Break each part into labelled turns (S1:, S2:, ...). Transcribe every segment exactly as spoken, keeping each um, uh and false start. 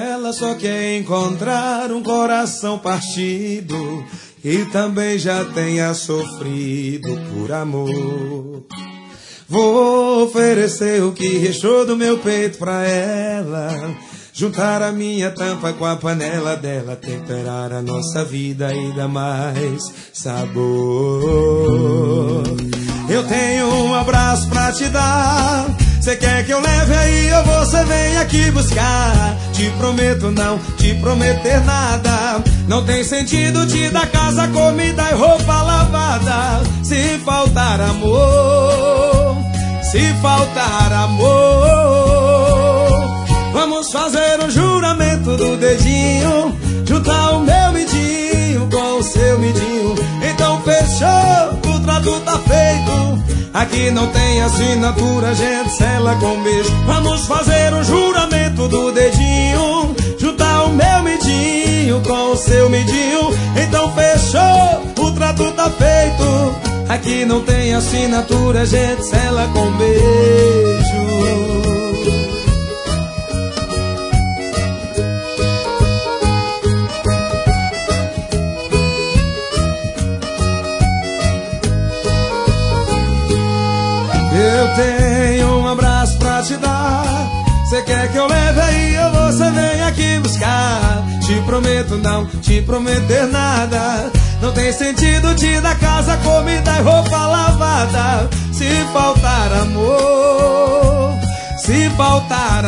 S1: Ela só quer encontrar um coração partido e também já tenha sofrido por amor. Vou oferecer o que restou do meu peito pra ela, juntar a minha tampa com a panela dela, temperar a nossa vida e dar mais sabor. Eu tenho um abraço pra te dar, cê quer que eu leve aí ou você vem aqui buscar? Te prometo não te prometer nada, não tem sentido te dar casa, comida e roupa lavada. Se faltar amor, se faltar amor, vamos fazer um juramento do dedinho, juntar o meu midinho com o seu midinho. Então fechou, o trato tá feito. Aqui não tem assinatura, gente sela com beijo. Vamos fazer um juramento do dedinho, juntar o meu midinho com o seu midinho. Então fechou, o trato tá feito. Aqui não tem assinatura, gente sela com beijo. Eu tenho um abraço pra te dar, cê quer que eu leve aí ou você vem aqui buscar? Te prometo não te prometer nada, não tem sentido te dar casa, comida e roupa lavada. Se faltar amor, se faltar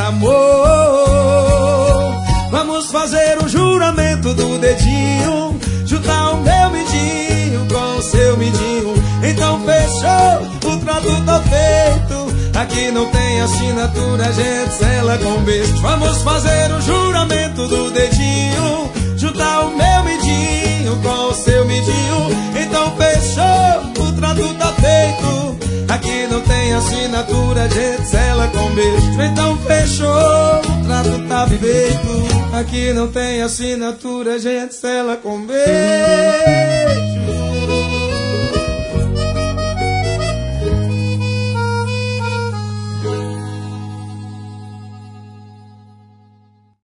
S1: amor, vamos fazer um juramento do dedinho, juntar o meu midinho com o seu midinho. Então fechou, o trato tá feito. Aqui não tem assinatura, gente sela com beijo. Vamos fazer um juramento do dedinho, juntar o meu midinho com o seu midinho. Então fechou, o trato tá feito. Aqui não tem assinatura, gente sela com beijo. Então fechou, o trato tá feito. Aqui não tem assinatura, gente sela com beijo.